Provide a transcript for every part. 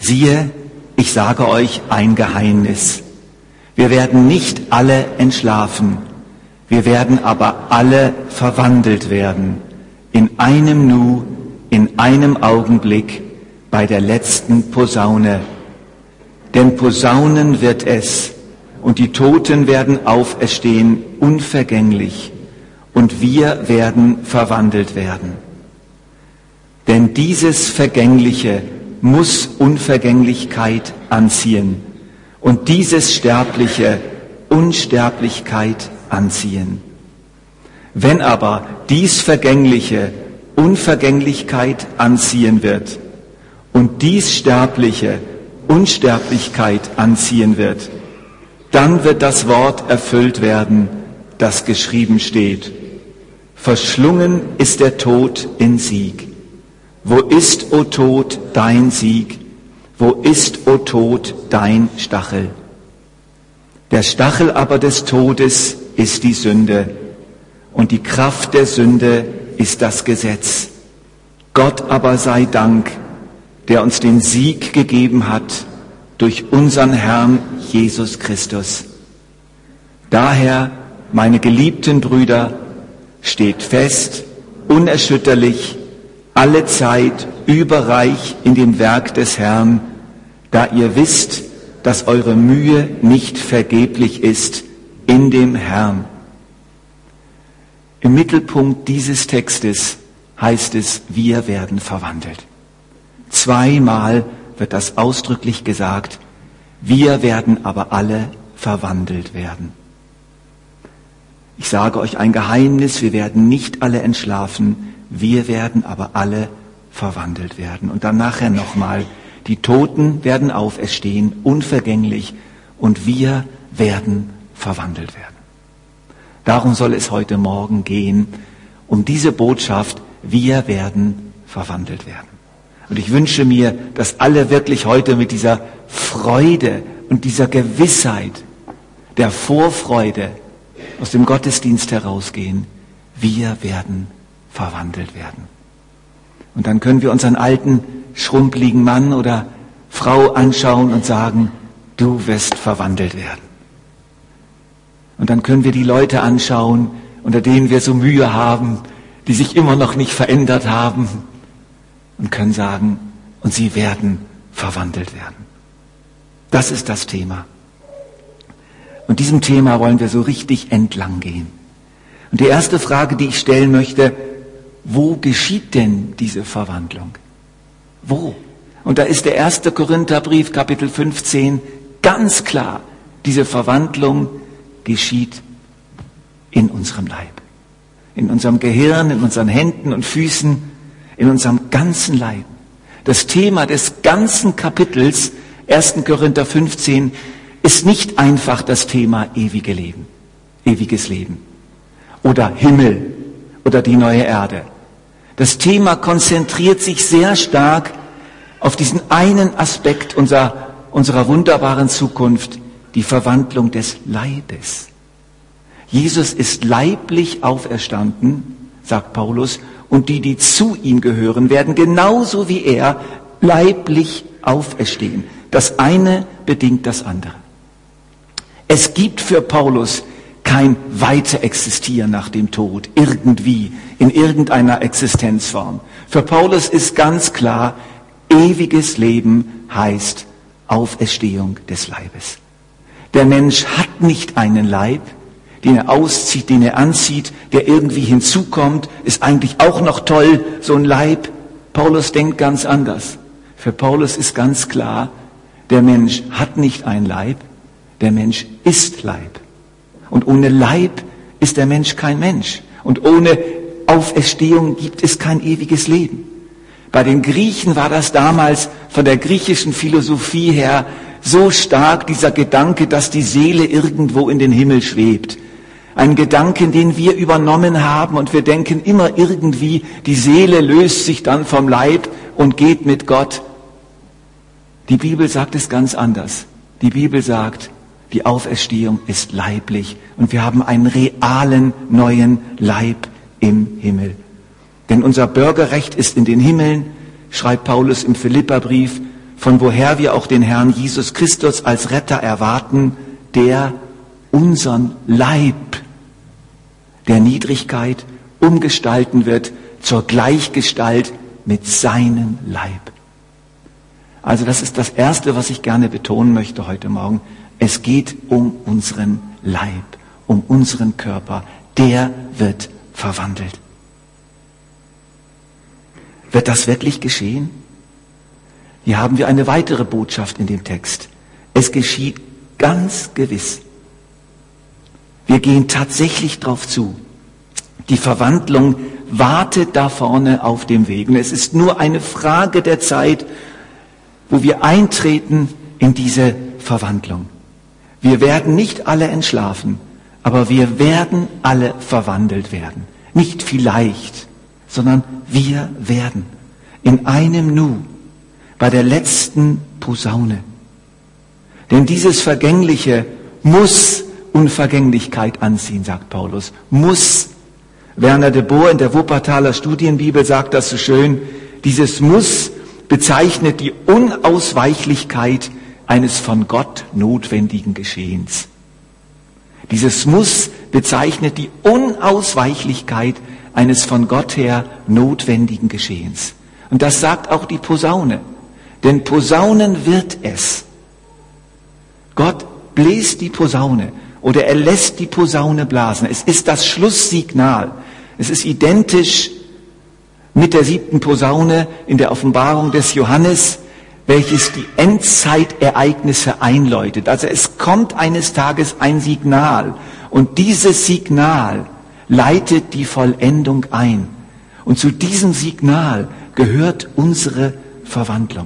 Siehe, ich sage euch ein Geheimnis. Wir werden nicht alle entschlafen, wir werden aber alle verwandelt werden, in einem Nu, in einem Augenblick, bei der letzten Posaune. Denn Posaunen wird es, und die Toten werden auferstehen, unvergänglich, und wir werden verwandelt werden. Denn dieses Vergängliche muss Unvergänglichkeit anziehen und dieses Sterbliche Unsterblichkeit anziehen. Wenn aber dies Vergängliche Unvergänglichkeit anziehen wird und dies Sterbliche Unsterblichkeit anziehen wird, dann wird das Wort erfüllt werden, das geschrieben steht. Verschlungen ist der Tod in Sieg. Wo ist, o Tod, dein Sieg? Wo ist, o Tod, dein Stachel? Der Stachel aber des Todes ist die Sünde, und die Kraft der Sünde ist das Gesetz. Gott aber sei Dank, der uns den Sieg gegeben hat durch unseren Herrn Jesus Christus. Daher, meine geliebten Brüder, steht fest, unerschütterlich, alle Zeit überreich in dem Werk des Herrn, da ihr wisst, dass eure Mühe nicht vergeblich ist in dem Herrn. Im Mittelpunkt dieses Textes heißt es, wir werden verwandelt. Zweimal wird das ausdrücklich gesagt, wir werden aber alle verwandelt werden. Ich sage euch ein Geheimnis, wir werden nicht alle entschlafen, wir werden aber alle verwandelt werden. Und dann nachher nochmal, die Toten werden auferstehen, unvergänglich, und wir werden verwandelt werden. Darum soll es heute Morgen gehen, um diese Botschaft, wir werden verwandelt werden. Und ich wünsche mir, dass alle wirklich heute mit dieser Freude und dieser Gewissheit, der Vorfreude aus dem Gottesdienst herausgehen, wir werden verwandelt werden. Und dann können wir unseren alten, schrumpeligen Mann oder Frau anschauen und sagen, du wirst verwandelt werden. Und dann können wir die Leute anschauen, unter denen wir so Mühe haben, die sich immer noch nicht verändert haben, und können sagen, und sie werden verwandelt werden. Das ist das Thema. Und diesem Thema wollen wir so richtig entlang gehen. Und die erste Frage, die ich stellen möchte, wo geschieht denn diese Verwandlung? Wo? Und da ist der 1. Korintherbrief, Kapitel 15, ganz klar. Diese Verwandlung geschieht in unserem Leib. In unserem Gehirn, in unseren Händen und Füßen, in unserem ganzen Leib. Das Thema des ganzen Kapitels 1. Korinther 15 ist nicht einfach das Thema ewige Leben, ewiges Leben oder Himmel oder die neue Erde. Das Thema konzentriert sich sehr stark auf diesen einen Aspekt unserer wunderbaren Zukunft, die Verwandlung des Leibes. Jesus ist leiblich auferstanden, sagt Paulus, und die zu ihm gehören, werden genauso wie er leiblich auferstehen. Das eine bedingt das andere. Es gibt für Paulus kein Weiterexistieren nach dem Tod, irgendwie, in irgendeiner Existenzform. Für Paulus ist ganz klar, ewiges Leben heißt Auferstehung des Leibes. Der Mensch hat nicht einen Leib, den er auszieht, den er anzieht, der irgendwie hinzukommt, ist eigentlich auch noch toll, so ein Leib. Paulus denkt ganz anders. Für Paulus ist ganz klar, der Mensch hat nicht ein Leib, der Mensch ist Leib. Und ohne Leib ist der Mensch kein Mensch. Und ohne Auferstehung gibt es kein ewiges Leben. Bei den Griechen war das damals von der griechischen Philosophie her so stark, dieser Gedanke, dass die Seele irgendwo in den Himmel schwebt. Ein Gedanke, den wir übernommen haben, und wir denken immer irgendwie, die Seele löst sich dann vom Leib und geht mit Gott. Die Bibel sagt es ganz anders. Die Bibel sagt, die Auferstehung ist leiblich und wir haben einen realen neuen Leib im Himmel. Denn unser Bürgerrecht ist in den Himmeln, schreibt Paulus im Philipperbrief, von woher wir auch den Herrn Jesus Christus als Retter erwarten, der unseren Leib der Niedrigkeit umgestalten wird zur Gleichgestalt mit seinem Leib. Also das ist das Erste, was ich gerne betonen möchte heute Morgen. Es geht um unseren Leib, um unseren Körper. Der wird verwandelt. Wird das wirklich geschehen? Hier haben wir eine weitere Botschaft in dem Text. Es geschieht ganz gewiss. Wir gehen tatsächlich drauf zu. Die Verwandlung wartet da vorne auf dem Weg. Und es ist nur eine Frage der Zeit, wo wir eintreten in diese Verwandlung. Wir werden nicht alle entschlafen, aber wir werden alle verwandelt werden. Nicht vielleicht, sondern wir werden. In einem Nu, bei der letzten Posaune. Denn dieses Vergängliche muss Unvergänglichkeit anziehen, sagt Paulus. Muss. Werner de Boer in der Wuppertaler Studienbibel sagt das so schön. Dieses Muss bezeichnet die Unausweichlichkeit eines von Gott notwendigen Geschehens. Dieses Muss bezeichnet die Unausweichlichkeit eines von Gott her notwendigen Geschehens. Und das sagt auch die Posaune. Denn Posaunen wird es. Gott bläst die Posaune oder er lässt die Posaune blasen. Es ist das Schlusssignal. Es ist identisch mit der 7. Posaune in der Offenbarung des Johannes, welches die Endzeitereignisse einläutet. Also es kommt eines Tages ein Signal und dieses Signal leitet die Vollendung ein. Und zu diesem Signal gehört unsere Verwandlung.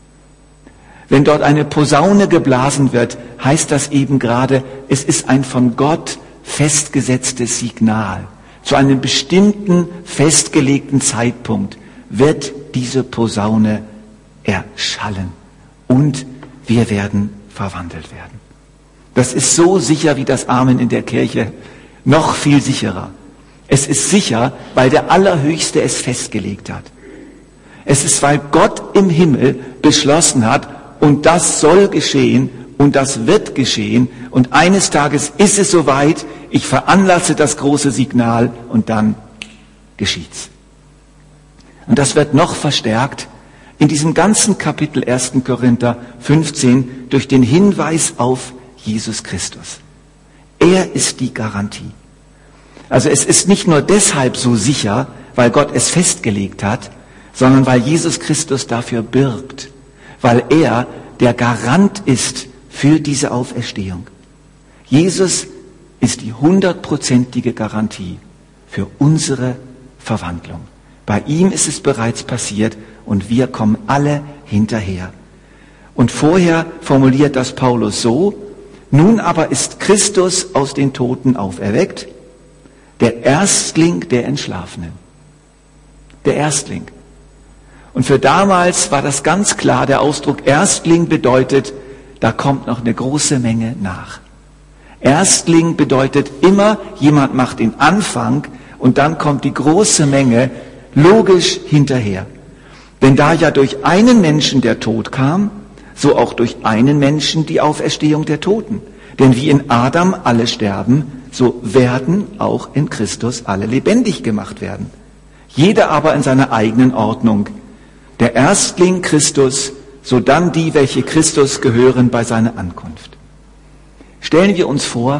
Wenn dort eine Posaune geblasen wird, heißt das eben gerade, es ist ein von Gott festgesetztes Signal. Zu einem bestimmten, festgelegten Zeitpunkt wird diese Posaune erschallen und wir werden verwandelt werden. Das ist so sicher wie das Amen in der Kirche, noch viel sicherer. Es ist sicher, weil der Allerhöchste es festgelegt hat. Es ist, weil Gott im Himmel beschlossen hat, und das soll geschehen und das wird geschehen und eines Tages ist es soweit, ich veranlasse das große Signal und dann geschieht's. Und das wird noch verstärkt in diesem ganzen Kapitel 1. Korinther 15 durch den Hinweis auf Jesus Christus. Er ist die Garantie. Also es ist nicht nur deshalb so sicher, weil Gott es festgelegt hat, sondern weil Jesus Christus dafür birgt, weil er der Garant ist für diese Auferstehung. Jesus ist die 100%ige Garantie für unsere Verwandlung. Bei ihm ist es bereits passiert und wir kommen alle hinterher. Und vorher formuliert das Paulus so: Nun aber ist Christus aus den Toten auferweckt, der Erstling der Entschlafenen. Der Erstling. Und für damals war das ganz klar, der Ausdruck Erstling bedeutet, da kommt noch eine große Menge nach. Erstling bedeutet immer, jemand macht den Anfang und dann kommt die große Menge logisch hinterher. Denn da ja durch einen Menschen der Tod kam, so auch durch einen Menschen die Auferstehung der Toten. Denn wie in Adam alle sterben, so werden auch in Christus alle lebendig gemacht werden. Jeder aber in seiner eigenen Ordnung. Der Erstling Christus, sodann die, welche Christus gehören bei seiner Ankunft. Stellen wir uns vor,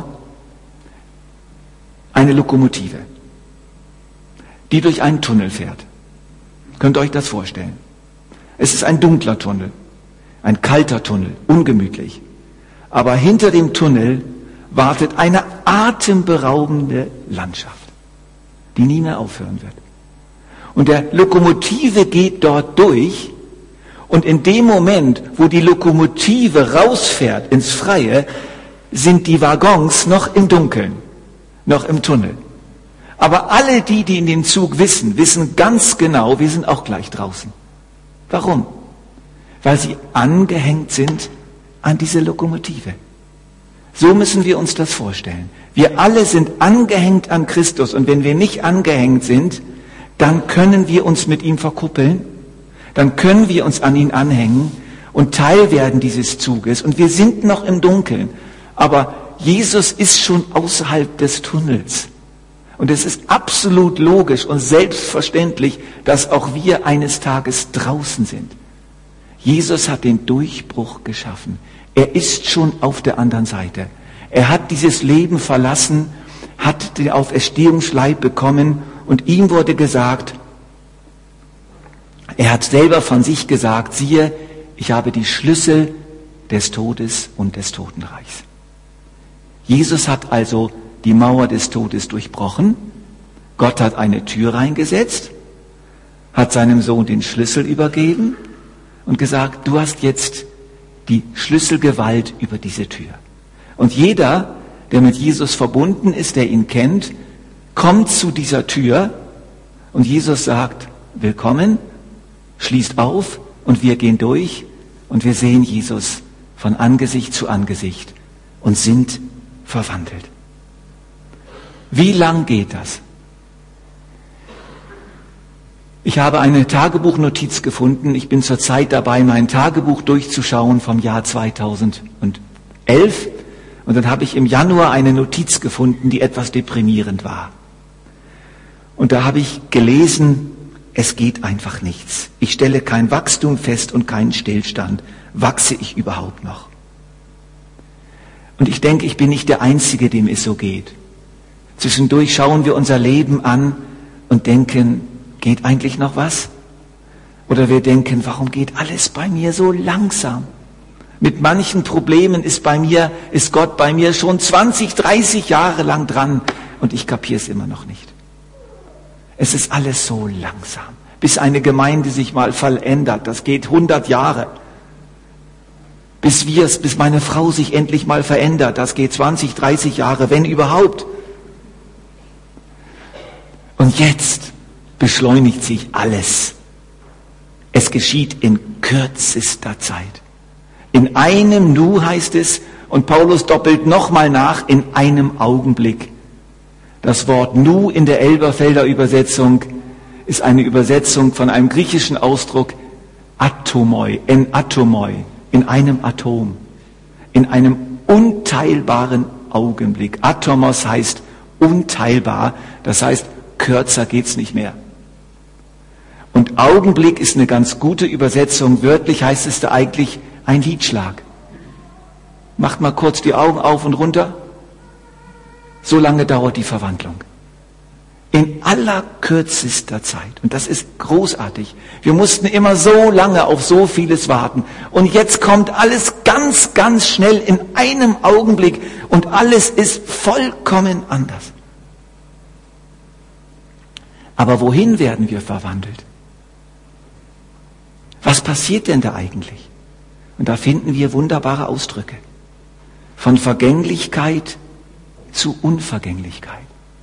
eine Lokomotive, die durch einen Tunnel fährt. Könnt ihr euch das vorstellen? Es ist ein dunkler Tunnel, ein kalter Tunnel, ungemütlich. Aber hinter dem Tunnel wartet eine atemberaubende Landschaft, die nie mehr aufhören wird. Und der Lokomotive geht dort durch und in dem Moment, wo die Lokomotive rausfährt ins Freie, sind die Waggons noch im Dunkeln, noch im Tunnel. Aber alle die in den Zug wissen ganz genau, wir sind auch gleich draußen. Warum? Weil sie angehängt sind an diese Lokomotive. So müssen wir uns das vorstellen. Wir alle sind angehängt an Christus und wenn wir nicht angehängt sind, dann können wir uns mit ihm verkuppeln, dann können wir uns an ihn anhängen und Teil werden dieses Zuges. Und wir sind noch im Dunkeln, aber Jesus ist schon außerhalb des Tunnels. Und es ist absolut logisch und selbstverständlich, dass auch wir eines Tages draußen sind. Jesus hat den Durchbruch geschaffen. Er ist schon auf der anderen Seite. Er hat dieses Leben verlassen, hat den Auferstehungsleib bekommen und ihm wurde gesagt, er hat selber von sich gesagt, siehe, ich habe die Schlüssel des Todes und des Totenreichs. Jesus hat also die Mauer des Todes durchbrochen. Gott hat eine Tür reingesetzt, hat seinem Sohn den Schlüssel übergeben und gesagt, du hast jetzt die Schlüsselgewalt über diese Tür. Und jeder, der mit Jesus verbunden ist, der ihn kennt, kommt zu dieser Tür und Jesus sagt, willkommen, schließt auf und wir gehen durch und wir sehen Jesus von Angesicht zu Angesicht und sind verwandelt. Wie lang geht das? Ich habe eine Tagebuchnotiz gefunden. Ich bin zurzeit dabei, mein Tagebuch durchzuschauen vom Jahr 2011. Und dann habe ich im Januar eine Notiz gefunden, die etwas deprimierend war. Und da habe ich gelesen, es geht einfach nichts. Ich stelle kein Wachstum fest und keinen Stillstand. Wachse ich überhaupt noch? Und ich denke, ich bin nicht der Einzige, dem es so geht. Zwischendurch schauen wir unser Leben an und denken, geht eigentlich noch was? Oder wir denken, warum geht alles bei mir so langsam? Mit manchen Problemen ist Gott bei mir schon 20, 30 Jahre lang dran und ich kapiere es immer noch nicht. Es ist alles so langsam. Bis eine Gemeinde sich mal verändert, das geht 100 Jahre. Bis meine Frau sich endlich mal verändert, das geht 20, 30 Jahre, wenn überhaupt. Und jetzt beschleunigt sich alles. Es geschieht in kürzester Zeit. In einem Nu heißt es, und Paulus doppelt nochmal nach, in einem Augenblick. Das Wort Nu in der Elberfelder Übersetzung ist eine Übersetzung von einem griechischen Ausdruck atomoi, in einem Atom, in einem unteilbaren Augenblick. Atomos heißt unteilbar, das heißt, kürzer geht's nicht mehr. Und Augenblick ist eine ganz gute Übersetzung. Wörtlich heißt es da eigentlich ein Liedschlag. Macht mal kurz die Augen auf und runter. So lange dauert die Verwandlung. In allerkürzester Zeit. Und das ist großartig. Wir mussten immer so lange auf so vieles warten. Und jetzt kommt alles ganz, ganz schnell in einem Augenblick. Und alles ist vollkommen anders. Aber wohin werden wir verwandelt? Was passiert denn da eigentlich? Und da finden wir wunderbare Ausdrücke. Von Vergänglichkeit zu Unvergänglichkeit.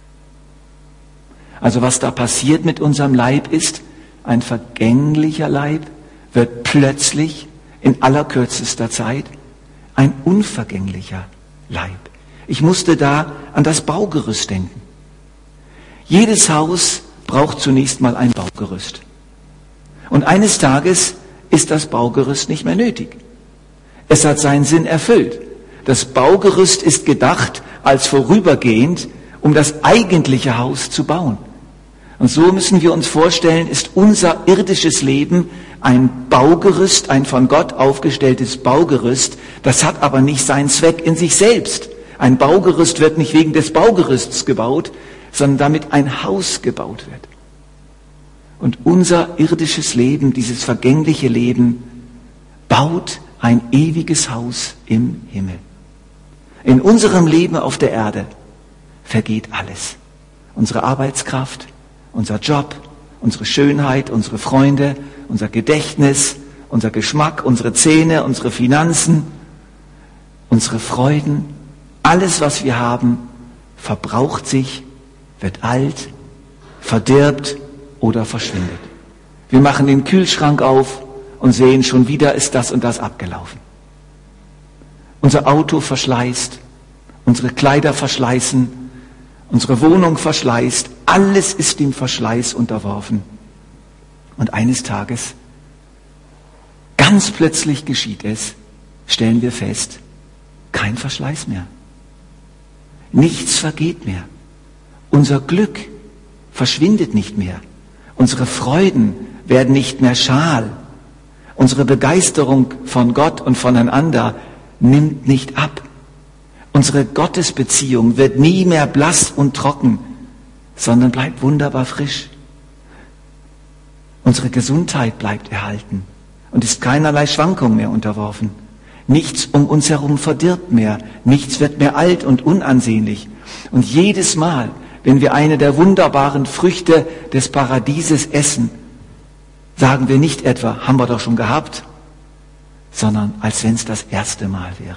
Also was da passiert mit unserem Leib ist, ein vergänglicher Leib wird plötzlich in allerkürzester Zeit ein unvergänglicher Leib. Ich musste da an das Baugerüst denken. Jedes Haus braucht zunächst mal ein Baugerüst. Und eines Tages ist das Baugerüst nicht mehr nötig. Es hat seinen Sinn erfüllt. Das Baugerüst ist gedacht als vorübergehend, um das eigentliche Haus zu bauen. Und so müssen wir uns vorstellen, ist unser irdisches Leben ein Baugerüst, ein von Gott aufgestelltes Baugerüst. Das hat aber nicht seinen Zweck in sich selbst. Ein Baugerüst wird nicht wegen des Baugerüsts gebaut, sondern damit ein Haus gebaut wird. Und unser irdisches Leben, dieses vergängliche Leben, baut ein ewiges Haus im Himmel. In unserem Leben auf der Erde vergeht alles. Unsere Arbeitskraft, unser Job, unsere Schönheit, unsere Freunde, unser Gedächtnis, unser Geschmack, unsere Zähne, unsere Finanzen, unsere Freuden, alles, was wir haben, verbraucht sich, wird alt, verdirbt oder verschwindet. Wir machen den Kühlschrank auf und sehen, schon wieder ist das und das abgelaufen. Unser Auto verschleißt, unsere Kleider verschleißen, unsere Wohnung verschleißt, alles ist dem Verschleiß unterworfen. Und eines Tages, ganz plötzlich geschieht es, stellen wir fest, kein Verschleiß mehr. Nichts vergeht mehr. Unser Glück verschwindet nicht mehr. Unsere Freuden werden nicht mehr schal. Unsere Begeisterung von Gott und voneinander nimmt nicht ab. Unsere Gottesbeziehung wird nie mehr blass und trocken, sondern bleibt wunderbar frisch. Unsere Gesundheit bleibt erhalten und ist keinerlei Schwankung mehr unterworfen. Nichts um uns herum verdirbt mehr, nichts wird mehr alt und unansehnlich. Und jedes Mal, wenn wir eine der wunderbaren Früchte des Paradieses essen, sagen wir nicht etwa, haben wir doch schon gehabt, sondern als wenn es das erste Mal wäre.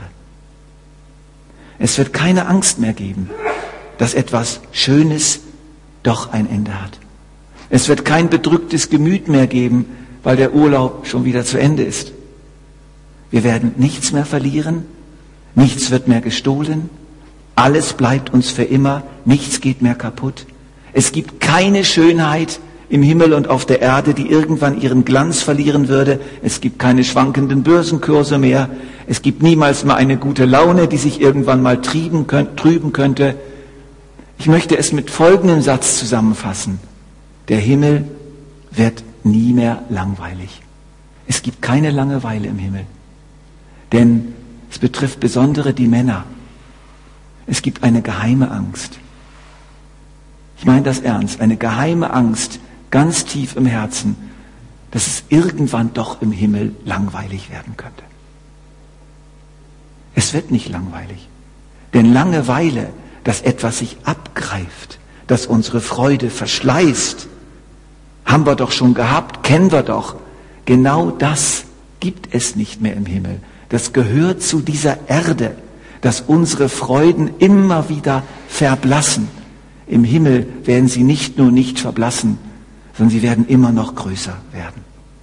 Es wird keine Angst mehr geben, dass etwas Schönes doch ein Ende hat. Es wird kein bedrücktes Gemüt mehr geben, weil der Urlaub schon wieder zu Ende ist. Wir werden nichts mehr verlieren, nichts wird mehr gestohlen, alles bleibt uns für immer, nichts geht mehr kaputt. Es gibt keine Schönheit im Himmel und auf der Erde, die irgendwann ihren Glanz verlieren würde. Es gibt keine schwankenden Börsenkurse mehr. Es gibt niemals mal eine gute Laune, die sich irgendwann mal trüben könnte. Ich möchte es mit folgendem Satz zusammenfassen. Der Himmel wird nie mehr langweilig. Es gibt keine Langeweile im Himmel. Denn es betrifft besonders die Männer. Es gibt eine geheime Angst. Ich meine das ernst. Eine geheime Angst, ganz tief im Herzen, dass es irgendwann doch im Himmel langweilig werden könnte. Es wird nicht langweilig. Denn Langeweile, dass etwas sich abgreift, dass unsere Freude verschleißt, haben wir doch schon gehabt, kennen wir doch. Genau das gibt es nicht mehr im Himmel. Das gehört zu dieser Erde, dass unsere Freuden immer wieder verblassen. Im Himmel werden sie nicht nur nicht verblassen, sondern sie werden immer noch größer werden.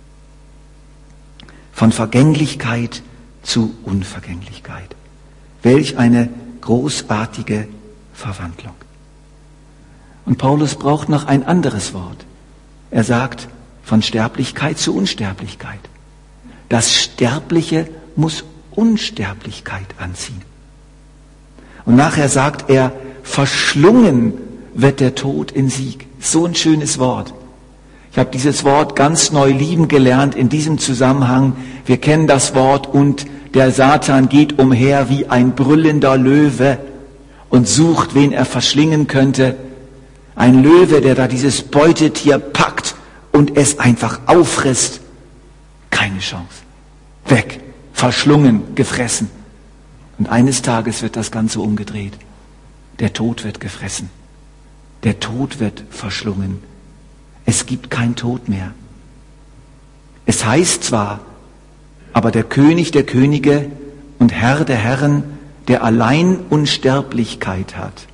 Von Vergänglichkeit zu Unvergänglichkeit. Welch eine großartige Verwandlung. Und Paulus braucht noch ein anderes Wort. Er sagt, von Sterblichkeit zu Unsterblichkeit. Das Sterbliche muss Unsterblichkeit anziehen. Und nachher sagt er, verschlungen wird der Tod in Sieg. So ein schönes Wort. Ich habe dieses Wort ganz neu lieben gelernt in diesem Zusammenhang. Wir kennen das Wort und der Satan geht umher wie ein brüllender Löwe und sucht, wen er verschlingen könnte. Ein Löwe, der da dieses Beutetier packt und es einfach auffrisst. Keine Chance. Weg, verschlungen, gefressen. Und eines Tages wird das Ganze umgedreht. Der Tod wird gefressen. Der Tod wird verschlungen. Es gibt keinen Tod mehr. Es heißt zwar, aber der König der Könige und Herr der Herren, der allein Unsterblichkeit hat.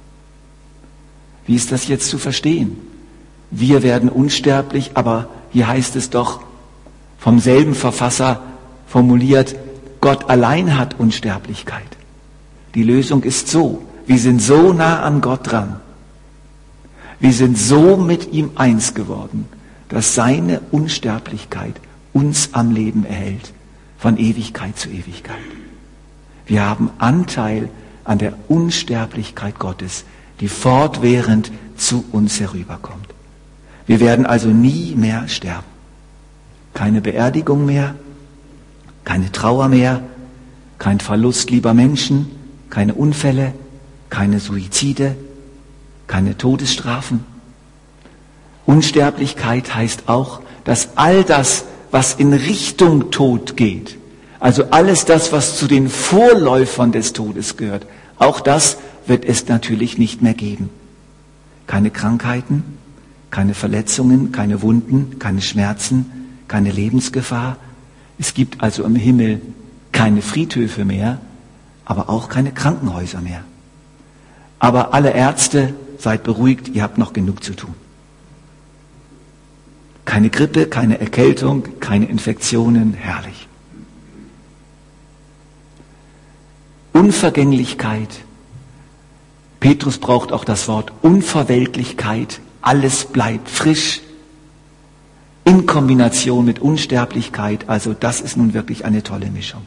Wie ist das jetzt zu verstehen? Wir werden unsterblich, aber hier heißt es doch vom selben Verfasser formuliert, Gott allein hat Unsterblichkeit. Die Lösung ist so, wir sind so nah an Gott dran. Wir sind so mit ihm eins geworden, dass seine Unsterblichkeit uns am Leben erhält, von Ewigkeit zu Ewigkeit. Wir haben Anteil an der Unsterblichkeit Gottes, die fortwährend zu uns herüberkommt. Wir werden also nie mehr sterben. Keine Beerdigung mehr, keine Trauer mehr, kein Verlust lieber Menschen, keine Unfälle, keine Suizide, keine Todesstrafen. Unsterblichkeit heißt auch, dass all das, was in Richtung Tod geht, also alles das, was zu den Vorläufern des Todes gehört, auch das wird es natürlich nicht mehr geben. Keine Krankheiten, keine Verletzungen, keine Wunden, keine Schmerzen, keine Lebensgefahr. Es gibt also im Himmel keine Friedhöfe mehr, aber auch keine Krankenhäuser mehr. Aber alle Ärzte, seid beruhigt, ihr habt noch genug zu tun. Keine Grippe, keine Erkältung, keine Infektionen, herrlich. Unvergänglichkeit. Petrus braucht auch das Wort Unverweltlichkeit. Alles bleibt frisch. In Kombination mit Unsterblichkeit, also das ist nun wirklich eine tolle Mischung.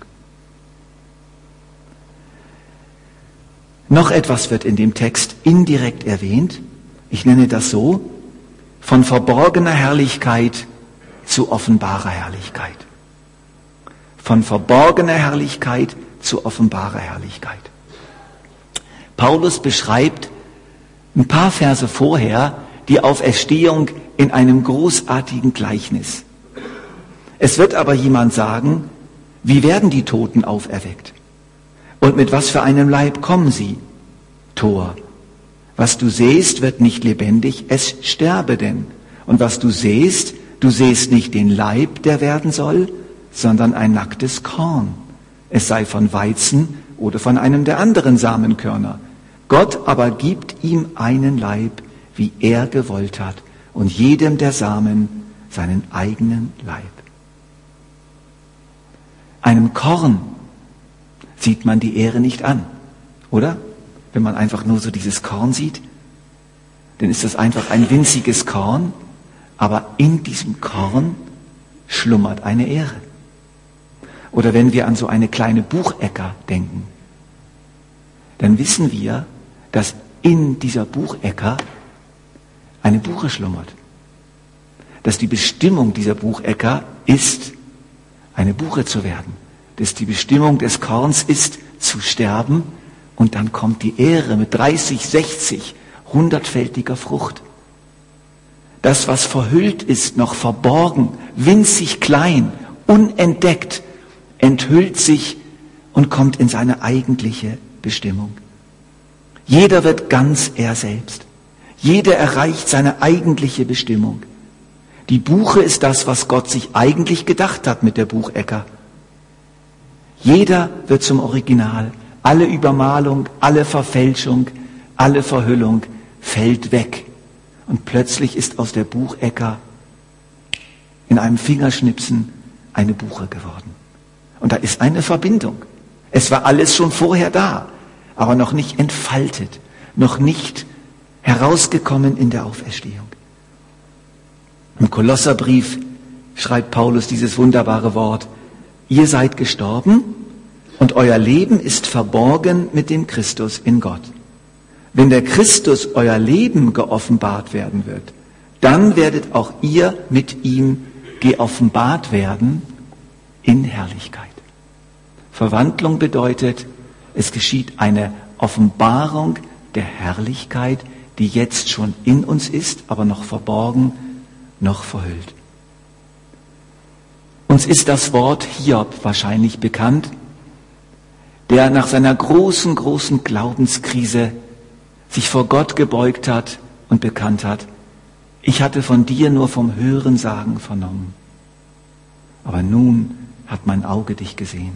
Noch etwas wird in dem Text indirekt erwähnt. Ich nenne das so: von verborgener Herrlichkeit zu offenbarer Herrlichkeit. Von verborgener Herrlichkeit zu offenbarer Herrlichkeit. Paulus beschreibt ein paar Verse vorher die Auferstehung in einem großartigen Gleichnis. Es wird aber jemand sagen: Wie werden die Toten auferweckt? Und mit was für einem Leib kommen sie? Tor. Was du sähst, wird nicht lebendig, es sterbe denn. Und was du sähst nicht den Leib, der werden soll, sondern ein nacktes Korn. Es sei von Weizen oder von einem der anderen Samenkörner. Gott aber gibt ihm einen Leib, wie er gewollt hat, und jedem der Samen seinen eigenen Leib. Einem Korn sieht man die Ähre nicht an, oder? Wenn man einfach nur so dieses Korn sieht, dann ist das einfach ein winziges Korn, aber in diesem Korn schlummert eine Ähre. Oder wenn wir an so eine kleine Buchecker denken, dann wissen wir, dass in dieser Buchecker eine Buche schlummert. Dass die Bestimmung dieser Buchecker ist, eine Buche zu werden. Dass die Bestimmung des Korns ist, zu sterben, und dann kommt die Ähre mit 30, 60, 100-fältiger Frucht. Das, was verhüllt ist, noch verborgen, winzig klein, unentdeckt, enthüllt sich und kommt in seine eigentliche Bestimmung. Jeder wird ganz er selbst. Jeder erreicht seine eigentliche Bestimmung. Die Buche ist das, was Gott sich eigentlich gedacht hat mit der Buchecker. Jeder wird zum Original. Alle Übermalung, alle Verfälschung, alle Verhüllung fällt weg. Und plötzlich ist aus der Buchecker in einem Fingerschnipsen eine Buche geworden. Und da ist eine Verbindung. Es war alles schon vorher da, aber noch nicht entfaltet, noch nicht herausgekommen in der Auferstehung. Im Kolosserbrief schreibt Paulus dieses wunderbare Wort: Ihr seid gestorben und euer Leben ist verborgen mit dem Christus in Gott. Wenn der Christus euer Leben geoffenbart werden wird, dann werdet auch ihr mit ihm geoffenbart werden in Herrlichkeit. Verwandlung bedeutet, es geschieht eine Offenbarung der Herrlichkeit, die jetzt schon in uns ist, aber noch verborgen, noch verhüllt. Uns ist das Wort Hiob wahrscheinlich bekannt, der nach seiner großen Glaubenskrise sich vor Gott gebeugt hat und bekannt hat: Ich hatte von dir nur vom Hörensagen vernommen, aber nun hat mein Auge dich gesehen.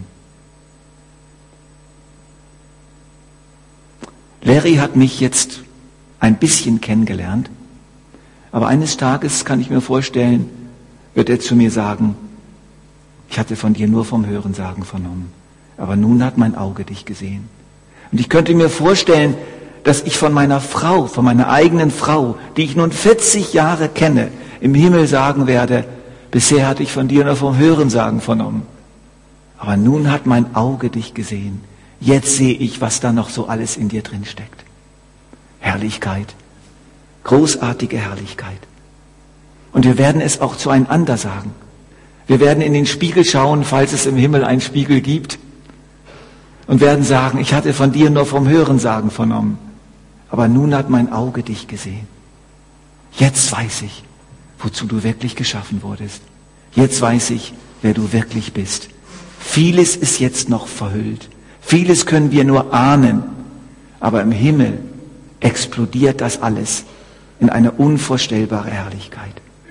Larry hat mich jetzt ein bisschen kennengelernt, aber eines Tages, kann ich mir vorstellen, wird er zu mir sagen: Ich hatte von dir nur vom Hörensagen vernommen, aber nun hat mein Auge dich gesehen. Und ich könnte mir vorstellen, dass ich von meiner Frau, von meiner eigenen Frau, die ich nun 40 Jahre kenne, im Himmel sagen werde: Bisher hatte ich von dir nur vom Hörensagen vernommen, aber nun hat mein Auge dich gesehen. Jetzt sehe ich, was da noch so alles in dir drin steckt. Herrlichkeit, großartige Herrlichkeit. Und wir werden es auch zueinander sagen. Wir werden in den Spiegel schauen, falls es im Himmel einen Spiegel gibt, und werden sagen: Ich hatte von dir nur vom Hörensagen vernommen, aber nun hat mein Auge dich gesehen. Jetzt weiß ich, wozu du wirklich geschaffen wurdest. Jetzt weiß ich, wer du wirklich bist. Vieles ist jetzt noch verhüllt. Vieles können wir nur ahnen, aber im Himmel explodiert das alles in eine unvorstellbare Herrlichkeit.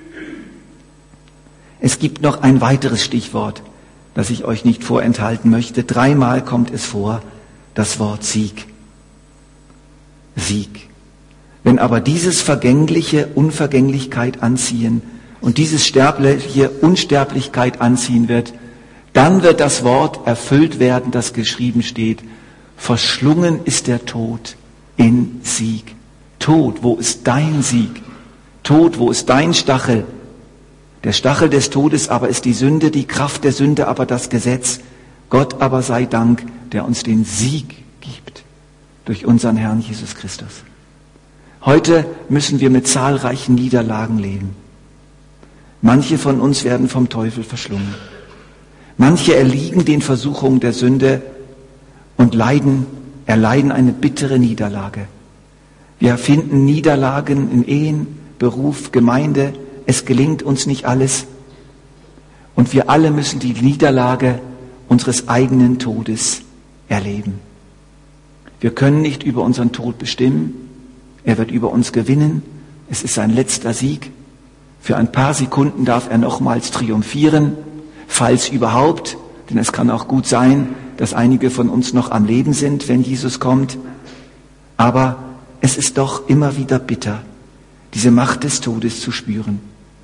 Es gibt noch ein weiteres Stichwort, das ich euch nicht vorenthalten möchte. 3-mal kommt es vor, das Wort Sieg. Sieg. Wenn aber dieses Vergängliche Unvergänglichkeit anziehen und dieses Sterbliche Unsterblichkeit anziehen wird, dann wird das Wort erfüllt werden, das geschrieben steht: Verschlungen ist der Tod in Sieg. Tod, wo ist dein Sieg? Tod, wo ist dein Stachel? Der Stachel des Todes aber ist die Sünde, die Kraft der Sünde aber das Gesetz. Gott aber sei Dank, der uns den Sieg gibt durch unseren Herrn Jesus Christus. Heute müssen wir mit zahlreichen Niederlagen leben. Manche von uns werden vom Teufel verschlungen. Manche erliegen den Versuchungen der Sünde und erleiden eine bittere Niederlage. Wir finden Niederlagen in Ehen, Beruf, Gemeinde. Es gelingt uns nicht alles. Und wir alle müssen die Niederlage unseres eigenen Todes erleben. Wir können nicht über unseren Tod bestimmen. Er wird über uns gewinnen. Es ist sein letzter Sieg. Für ein paar Sekunden darf er nochmals triumphieren, falls überhaupt. Denn es kann auch gut sein, dass einige von uns noch am Leben sind, wenn Jesus kommt. Aber es ist doch immer wieder bitter, diese Macht des Todes zu spüren.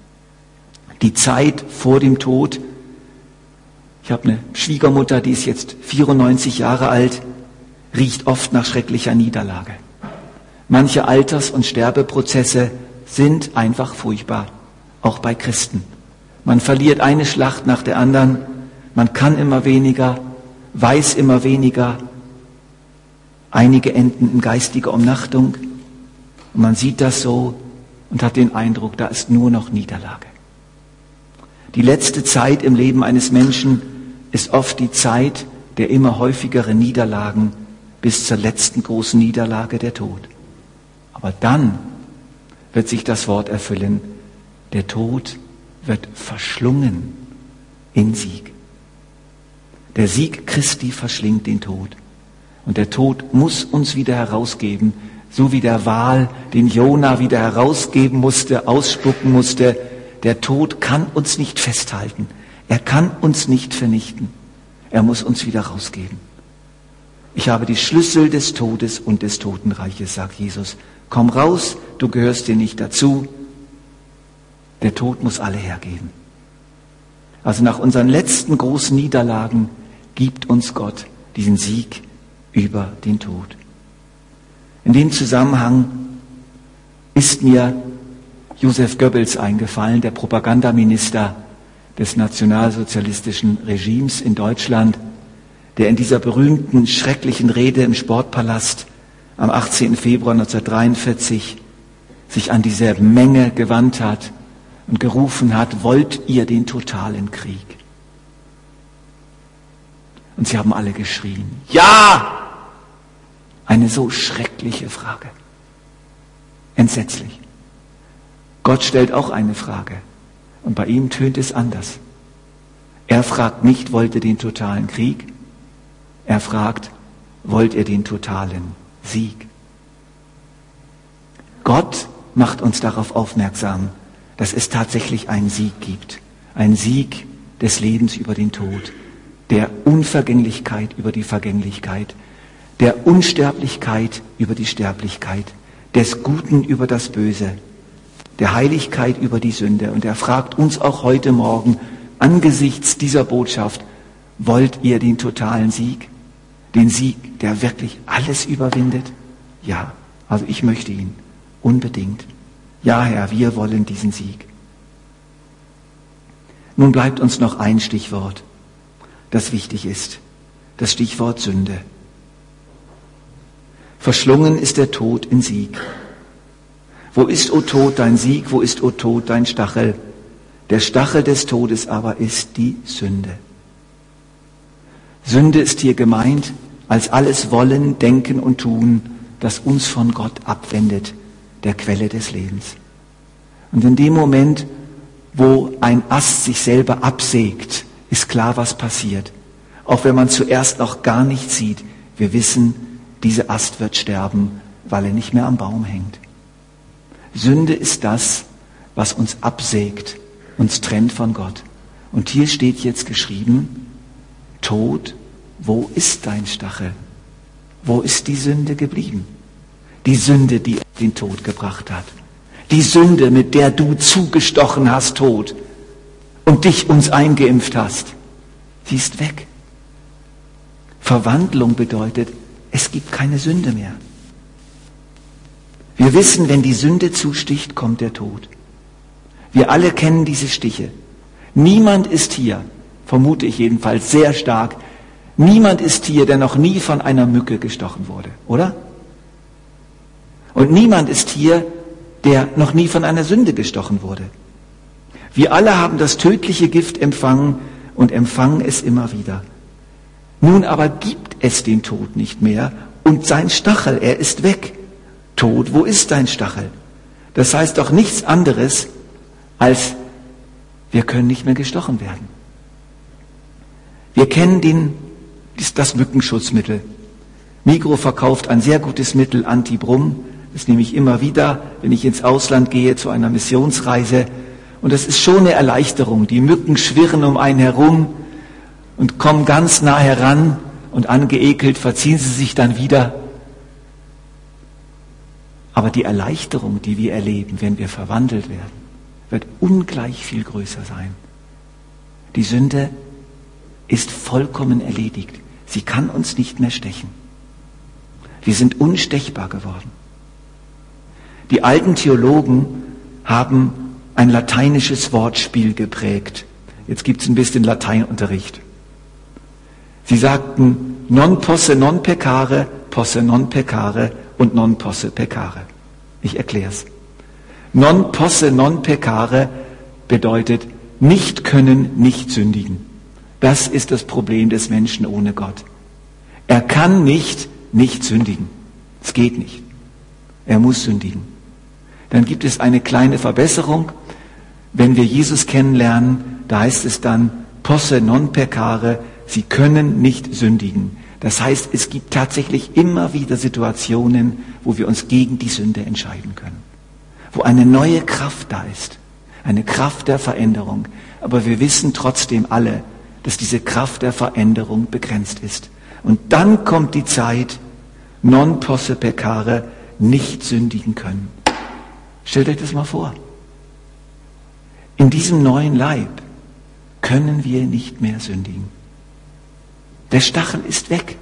Die Zeit vor dem Tod. Ich habe eine Schwiegermutter, die ist jetzt 94 Jahre alt, riecht oft nach schrecklicher Niederlage. Manche Alters- und Sterbeprozesse sind einfach furchtbar, auch bei Christen. Man verliert eine Schlacht nach der anderen, man kann immer weniger, weiß immer weniger. Einige enden in geistiger Umnachtung und man sieht das so und hat den Eindruck, da ist nur noch Niederlage. Die letzte Zeit im Leben eines Menschen ist oft die Zeit der immer häufigeren Niederlagen bis zur letzten großen Niederlage, der Tod. Aber dann wird sich das Wort erfüllen, der Tod wird verschlungen in Sieg. Der Sieg Christi verschlingt den Tod. Und der Tod muss uns wieder herausgeben, so wie der Wal den Jona wieder herausgeben musste, ausspucken musste. Der Tod kann uns nicht festhalten. Er kann uns nicht vernichten. Er muss uns wieder rausgeben. Ich habe die Schlüssel des Todes und des Totenreiches, sagt Jesus. Komm raus, du gehörst dir nicht dazu. Der Tod muss alle hergeben. Also nach unseren letzten großen Niederlagen gibt uns Gott diesen Sieg über den Tod. In dem Zusammenhang ist mir Josef Goebbels eingefallen, der Propagandaminister des nationalsozialistischen Regimes in Deutschland, der in dieser berühmten, schrecklichen Rede im Sportpalast am 18. Februar 1943 sich an diese Menge gewandt hat und gerufen hat, wollt ihr den totalen Krieg? Und sie haben alle geschrien, ja! Eine so schreckliche Frage. Entsetzlich. Gott stellt auch eine Frage. Und bei ihm tönt es anders. Er fragt nicht, wollt ihr den totalen Krieg? Er fragt, wollt ihr den totalen Sieg? Gott macht uns darauf aufmerksam, dass es tatsächlich einen Sieg gibt. Ein Sieg des Lebens über den Tod, der Unvergänglichkeit über die Vergänglichkeit, der Unsterblichkeit über die Sterblichkeit, des Guten über das Böse, der Heiligkeit über die Sünde. Und er fragt uns auch heute Morgen angesichts dieser Botschaft, wollt ihr den totalen Sieg? Den Sieg, der wirklich alles überwindet? Ja, also ich möchte ihn unbedingt. Ja, Herr, wir wollen diesen Sieg. Nun bleibt uns noch ein Stichwort, das wichtig ist. Das Stichwort Sünde. Verschlungen ist der Tod in Sieg. Wo ist, o Tod, dein Sieg? Wo ist, o Tod, dein Stachel? Der Stachel des Todes aber ist die Sünde. Sünde ist hier gemeint als alles Wollen, Denken und Tun, das uns von Gott abwendet, der Quelle des Lebens. Und in dem Moment, wo ein Ast sich selber absägt, ist klar, was passiert. Auch wenn man zuerst noch gar nichts sieht, wir wissen, dieser Ast wird sterben, weil er nicht mehr am Baum hängt. Sünde ist das, was uns absägt, uns trennt von Gott. Und hier steht jetzt geschrieben, Tod, wo ist dein Stachel? Wo ist die Sünde geblieben? Die Sünde, die den Tod gebracht hat. Die Sünde, mit der du zugestochen hast, Tod, und dich uns eingeimpft hast. Sie ist weg. Verwandlung bedeutet, es gibt keine Sünde mehr. Wir wissen, wenn die Sünde zusticht, kommt der Tod. Wir alle kennen diese Stiche. Niemand ist hier, vermute ich jedenfalls sehr stark, niemand ist hier, der noch nie von einer Mücke gestochen wurde, oder? Und niemand ist hier, der noch nie von einer Sünde gestochen wurde. Wir alle haben das tödliche Gift empfangen und empfangen es immer wieder. Nun aber gibt es den Tod nicht mehr und sein Stachel, er ist weg. Tod, wo ist dein Stachel? Das heißt doch nichts anderes, als wir können nicht mehr gestochen werden. Wir kennen das Mückenschutzmittel. Migros verkauft ein sehr gutes Mittel, Anti-Brumm. Das nehme ich immer wieder, wenn ich ins Ausland gehe zu einer Missionsreise. Und das ist schon eine Erleichterung. Die Mücken schwirren um einen herum und kommen ganz nah heran und angeekelt verziehen sie sich dann wieder. Aber die Erleichterung, die wir erleben, wenn wir verwandelt werden, wird ungleich viel größer sein. Die Sünde ist vollkommen erledigt. Sie kann uns nicht mehr stechen. Wir sind unstechbar geworden. Die alten Theologen haben ein lateinisches Wortspiel geprägt. Jetzt gibt es ein bisschen Lateinunterricht. Sie sagten non posse non peccare und non posse peccare. Ich erkläre es. Non posse non peccare bedeutet nicht können, nicht sündigen. Das ist das Problem des Menschen ohne Gott. Er kann nicht sündigen. Es geht nicht. Er muss sündigen. Dann gibt es eine kleine Verbesserung. Wenn wir Jesus kennenlernen, da heißt es dann posse non peccare, sie können nicht sündigen. Das heißt, es gibt tatsächlich immer wieder Situationen, wo wir uns gegen die Sünde entscheiden können. Wo eine neue Kraft da ist. Eine Kraft der Veränderung. Aber wir wissen trotzdem alle, dass diese Kraft der Veränderung begrenzt ist. Und dann kommt die Zeit, non posse peccare, nicht sündigen können. Stellt euch das mal vor. In diesem neuen Leib können wir nicht mehr sündigen. Der Stachel ist weg.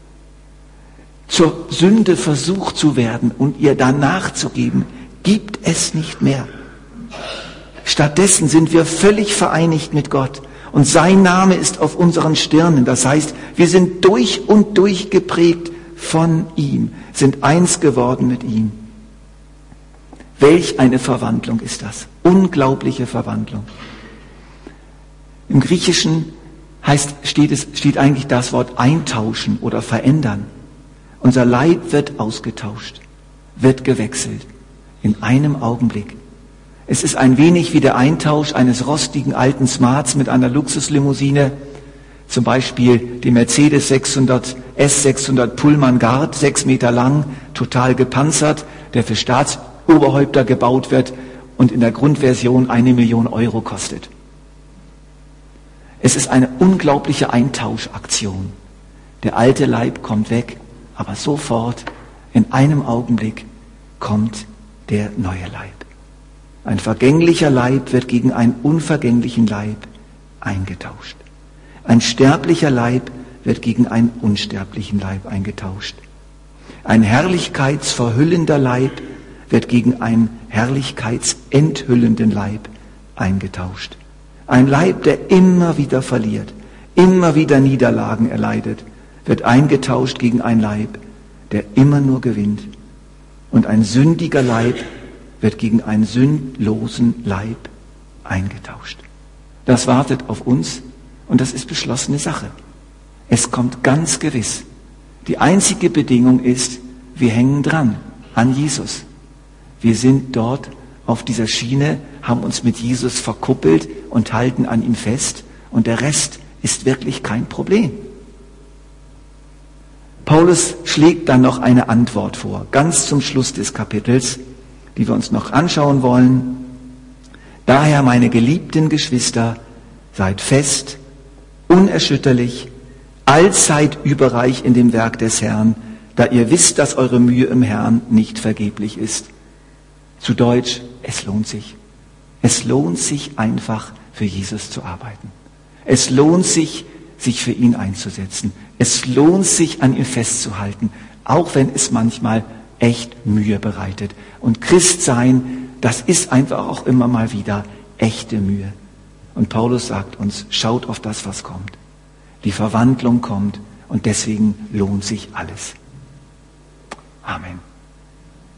Zur Sünde versucht zu werden und ihr danach zu geben, gibt es nicht mehr. Stattdessen sind wir völlig vereinigt mit Gott. Und sein Name ist auf unseren Stirnen. Das heißt, wir sind durch und durch geprägt von ihm, sind eins geworden mit ihm. Welch eine Verwandlung ist das? Unglaubliche Verwandlung. Im Griechischen steht eigentlich das Wort eintauschen oder verändern. Unser Leib wird ausgetauscht, wird gewechselt in einem Augenblick. Es ist ein wenig wie der Eintausch eines rostigen alten Smarts mit einer Luxuslimousine, zum Beispiel dem Mercedes S600 Pullman Guard, 6 Meter lang, total gepanzert, der für Staatsoberhäupter gebaut wird und in der Grundversion 1 Million Euro kostet. Es ist eine unglaubliche Eintauschaktion. Der alte Leib kommt weg, aber sofort, in einem Augenblick, kommt der neue Leib. Ein vergänglicher Leib wird gegen einen unvergänglichen Leib eingetauscht. Ein sterblicher Leib wird gegen einen unsterblichen Leib eingetauscht. Ein herrlichkeitsverhüllender Leib wird gegen einen herrlichkeitsenthüllenden Leib eingetauscht. Ein Leib, der immer wieder verliert, immer wieder Niederlagen erleidet, wird eingetauscht gegen einen Leib, der immer nur gewinnt. Und ein sündiger Leib wird gegen einen sündlosen Leib eingetauscht. Das wartet auf uns und das ist beschlossene Sache. Es kommt ganz gewiss. Die einzige Bedingung ist, wir hängen dran an Jesus. Wir sind dort auf dieser Schiene, haben uns mit Jesus verkuppelt und halten an ihm fest und der Rest ist wirklich kein Problem. Paulus schlägt dann noch eine Antwort vor, ganz zum Schluss des Kapitels, die wir uns noch anschauen wollen. Daher, meine geliebten Geschwister, seid fest, unerschütterlich, allzeit überreich in dem Werk des Herrn, da ihr wisst, dass eure Mühe im Herrn nicht vergeblich ist. Zu Deutsch, es lohnt sich. Es lohnt sich einfach, für Jesus zu arbeiten. Es lohnt sich, sich für ihn einzusetzen. Es lohnt sich, an ihm festzuhalten, auch wenn es manchmal echt Mühe bereitet. Und Christsein, das ist einfach auch immer mal wieder echte Mühe. Und Paulus sagt uns, schaut auf das, was kommt. Die Verwandlung kommt und deswegen lohnt sich alles. Amen.